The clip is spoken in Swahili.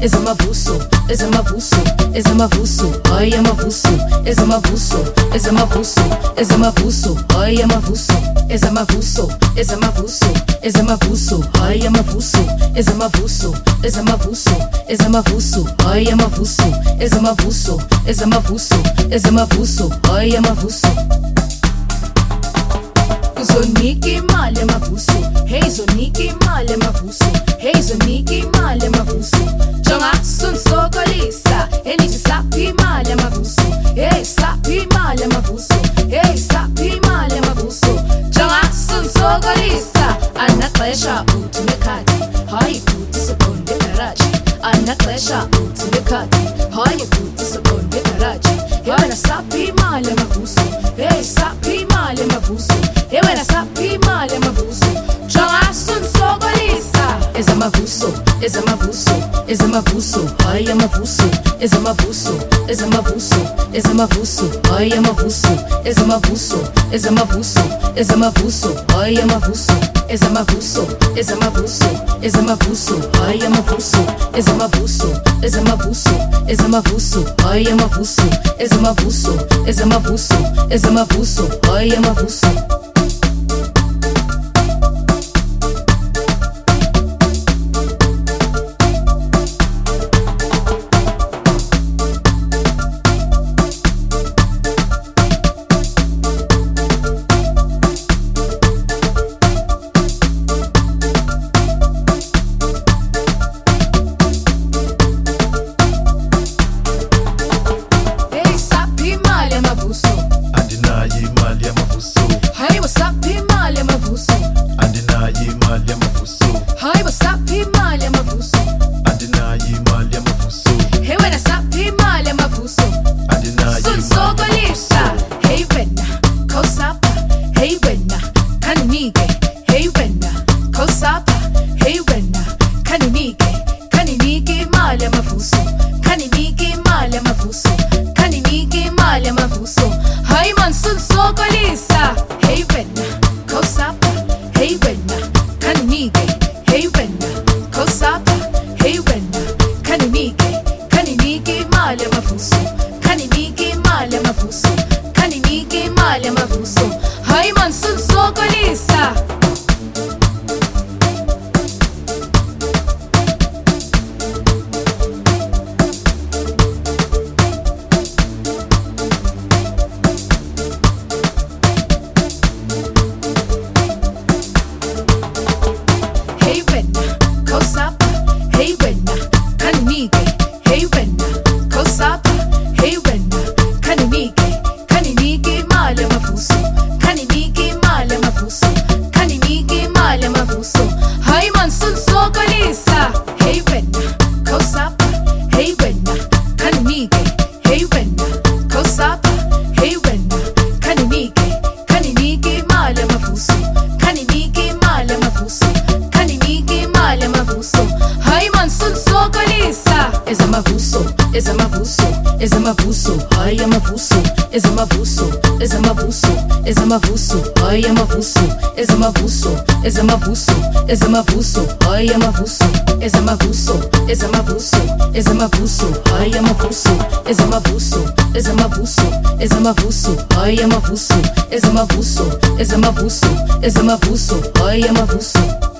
ezamavuso, ezamavuso, ezamavuso, ai amavuso, ezamavuso, ezamavuso, ezamavuso, ai amavuso, ezamavuso, ezamavuso, ezamavuso, ai amavuso, ezamavuso, ezamavuso, ezamavuso, ai amavuso, ezamavuso, ezamavuso, ezamavuso, ai amavuso. Zonike imali amavuso, hey zonike imali amavuso, hey zonike imali amavuso. Jonga sunsokolisa, enithi saphi imali amavuso, hey saphi imali amavuso, hey saphi imali amavuso. Jonga sunsokolisa, anaxesha uthi nekhadi, hayi futhi sekonde garage. Anaxesha uthi nekhadi, hayi futhi sekonde garage. Yena saphi imali amavuso, hey saphi imali amavuso. Wena saphi imali amavuso, jonga sunsokolisa. Ezamavuso, ezamavuso, ezamavuso, hayi amavuso, ezamavuso, ezamavuso, ezamavuso, hayi amavuso, ezamavuso, ezamavuso, ezamavuso, hayi amavuso, ezamavuso, ezamavuso, ezamavuso, hayi amavuso, ezamavuso, ezamavuso, ezamavuso, hayi amavuso, ezamavuso, ezamavuso, ezamavuso, hayi amavuso. Ezamavuso, ai amavuso, ezamavuso, ezamavuso, ezamavuso, ai amavuso, ezamavuso, ezamavuso, ezamavuso, ai amavuso, ezamavuso, ezamavuso, ezamavuso, ai amavuso, ezamavuso, ezamavuso, ezamavuso, ai amavuso, ezamavuso, ezamavuso, ezamavuso, ai amavuso.